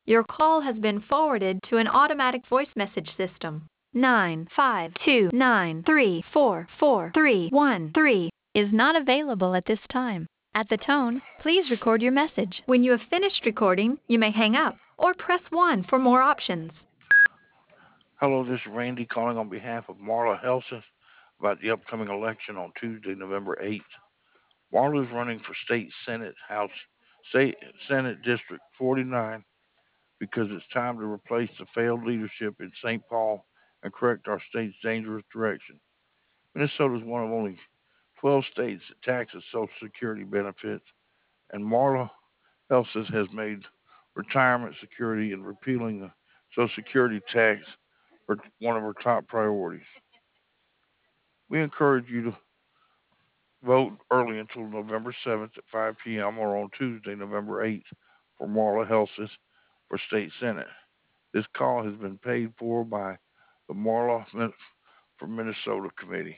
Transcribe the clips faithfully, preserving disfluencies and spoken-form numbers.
Your call has been forwarded to an automatic voice message system. nine five two nine three four four three one three is not available at this time. At the tone, please record your message. When you have finished recording, you may hang up or press one for more options. Hello, this is Randy calling on behalf of Marla Helseth about the upcoming election on Tuesday, November eighth. Marla is running for State Senate House State Senate District forty-nine because it's time to replace the failed leadership in Saint Paul and correct our state's dangerous direction. Minnesota is one of only twelve states that taxes Social Security benefits, and Marla Helseth has made retirement security and repealing the Social Security tax her, one of her top priorities. We encourage you to vote early until November seventh at five p m or on Tuesday, November eighth for Marla Helseth for State Senate. This call has been paid for by the Marla for Minnesota Committee.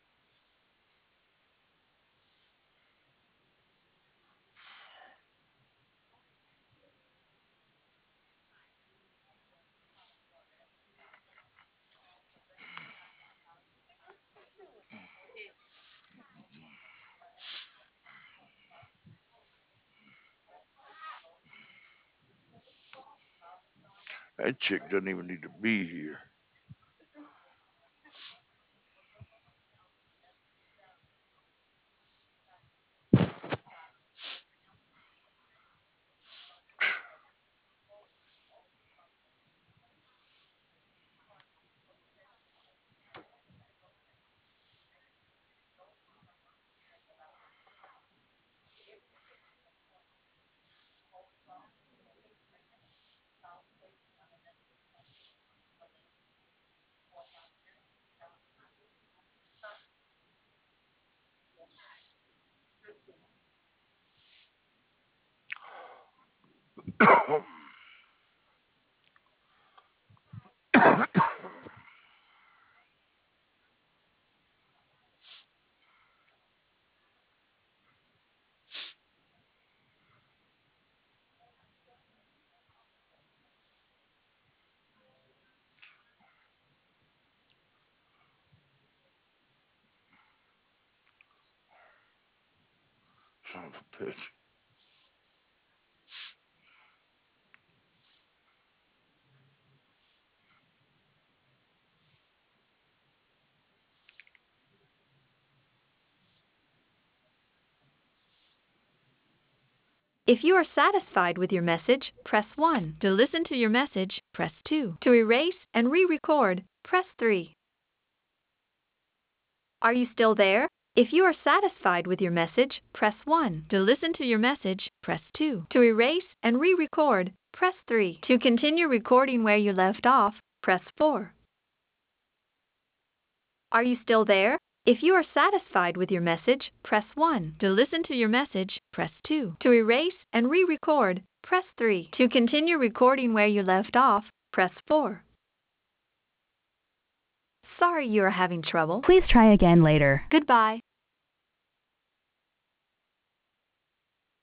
That chick doesn't even need to be here. Son of a bitch. If you are satisfied with your message, press one. To listen to your message, press two. To erase and re-record, press three. Are you still there? If you are satisfied with your message, press one. To listen to your message, press two. To erase and re-record, press three. To continue recording where you left off, press four. Are you still there? If you are satisfied with your message, press one. To listen to your message, press two. To erase and re-record, press three. To continue recording where you left off, press four. Sorry you are having trouble. Please try again later. Goodbye.